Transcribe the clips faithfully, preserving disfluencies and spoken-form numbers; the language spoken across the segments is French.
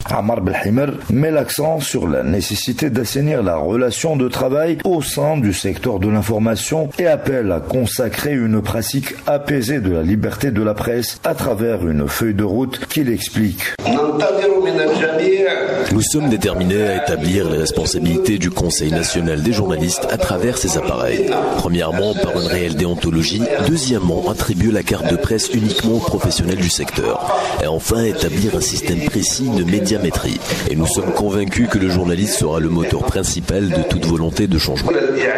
Ammar Belhimer met l'accent sur la nécessité d'assainir la relation de travail au sein du secteur de l'information et appelle à consacrer une pratique apaisée de la liberté de la presse à travers une feuille de route qu'il explique. Nous sommes déterminés à établir les responsabilités du Conseil national des journalistes à travers ces appareils. Premièrement, par une réelle déontologie. Deuxièmement, attribuer la carte de presse uniquement aux professionnels du secteur. Et enfin, établir un système précis de médiamétrie. Et nous sommes convaincus que le journaliste sera le moteur principal de toute volonté de changement.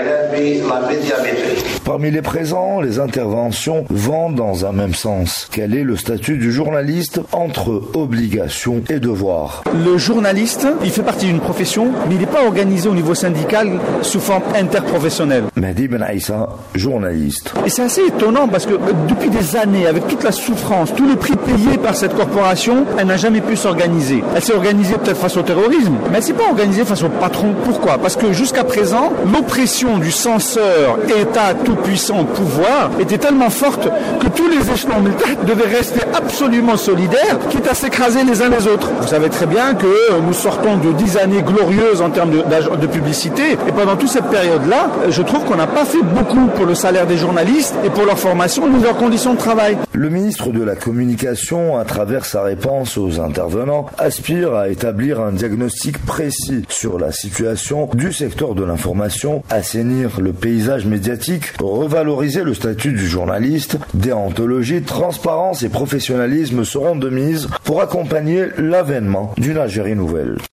Parmi les présents, les interventions vont dans un même sens. Quel est le statut du journaliste entre obligation et devoir? Le journaliste, il fait partie d'une profession, mais il n'est pas organisé au niveau syndical sous forme interprofessionnelle. Mehdi Ben Aïssa, journaliste. Et c'est assez étonnant parce que depuis des années, avec toute la souffrance, tous les prix payés par cette corporation, elle n'a jamais pu s'organiser. Elle s'est organisée peut-être face au terrorisme, mais elle ne s'est pas organisée face au patron. Pourquoi? Parce que jusqu'à présent, l'oppression du censeur, État tout-puissant au pouvoir, était tellement forte que tous les échelons militaires devaient rester absolument solidaires, quitte à s'écraser les uns les autres. Vous savez très bien que nous sortons de dix années glorieuses en termes de, de publicité, et pendant toute cette période-là, je trouve qu'on n'a pas fait beaucoup pour le salaire des journalistes et pour leur formation et leurs conditions de travail. Le ministre de la Communication, à travers sa réponse aux intervenants, aspire à établir un diagnostic précis sur la situation du secteur de l'information, assainir le paysage médiatique, revaloriser le statut du journaliste. Déontologie, transparence et professionnalisme seront de mise pour accompagner l'avènement d'une Algérie nouvelle.